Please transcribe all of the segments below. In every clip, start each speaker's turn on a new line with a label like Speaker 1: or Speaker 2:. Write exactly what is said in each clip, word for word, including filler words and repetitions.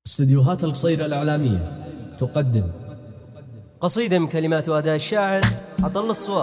Speaker 1: استديوهات القصير الإعلامية تقدم
Speaker 2: قصيدة من كلمات وأداء الشاعر عطل الصواب.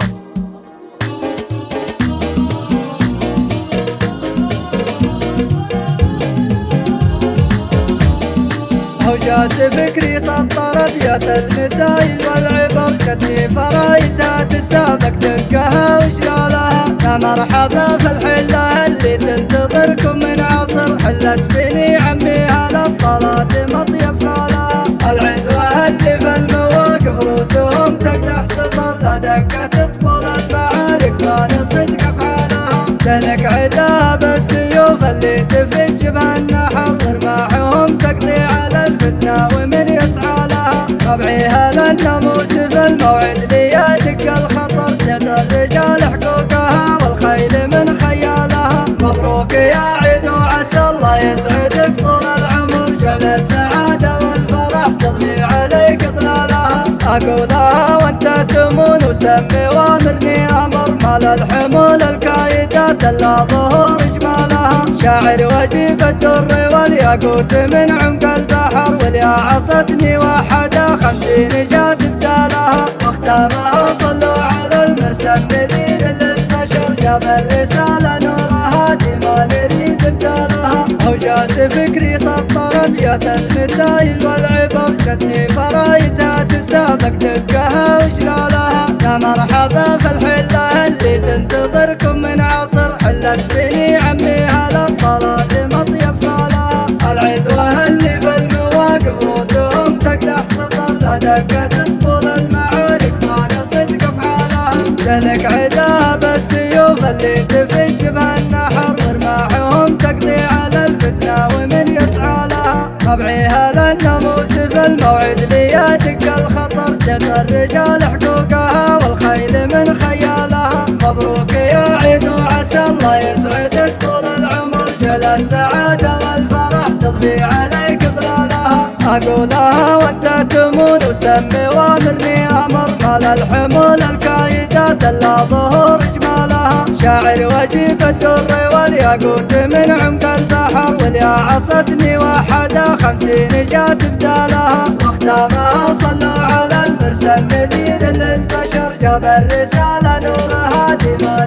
Speaker 3: هوجاس فكري سطر ابيات المثايل والعبر كتني فرايتها تسابق دقها وجلالها. يا مرحبا في الحله اللي تنتظركم من عصر، حلت فيني عميها للطلات مطيب فالها. العزوه اللي في المواقف روسهم تقدح سطر، لا دقه تطبل المعارك ما صدق افعالها. تهلك عذاب السيوف اللي تفج بهالنحر، ورماحهم تقضي على الفتنة ومن يسعى لها. طبعيها للناموس في الموعد ليدق الخطر، تهدى الرجال حقوقها والخيل من خيالها. مبروك يا عيد وعسى الله يسعدك طول العمر، جعل السعادة والفرح تضمي عليك ظلالها. أقولها وانت تمون وسمي وامرني أمر، مال الحمول الكايدات الا ظهور جمالها. شاعر وجيب الدر والياقوت من عمق البحر، واليا عصتني وحدا خمسين جات بدالها. واختامها صلوا على المرسى النذير للبشر، جاب الرسالة نورها دي ما نريد بدالها. هوجاس فكري سطر ابيات المثايل والعبر، جتني فرايتها تسابق دقها وجلالها. يا مرحبا في الحله اللي تنتظركم من عصر، حلت فيني عميها للطلات مطيب فالها. العزوه اللي في المواقف روسهم تقدح سطر، لا دقه تطبل المعارك ما صدق افعالها. تهلك عذاب السيوف اللي تفج بهالنحر، ورماحهم تقضي على الفتنه ومن يسعى لها. طبعيها للناموس في الموعد ليدق الخطر، تهدى الرجال حقوقها والخيل من خيالها. مبروك يا عيد وعسى الله يسعدك طول العمر، جعل السعادة والفرح تضفي عليك ظلالها. أقولها وانت تمون وسمي وامرني أمر، مال الحمول الكايدات الا ظهور جمالها. شاعر وجيب الدر والياقوت من عمق البحر، واليا عصتني وحدا خمسين جات بدالها. واختامها صلوا على المرسى النذير للبشر، جاب الرسالة نورها دي ما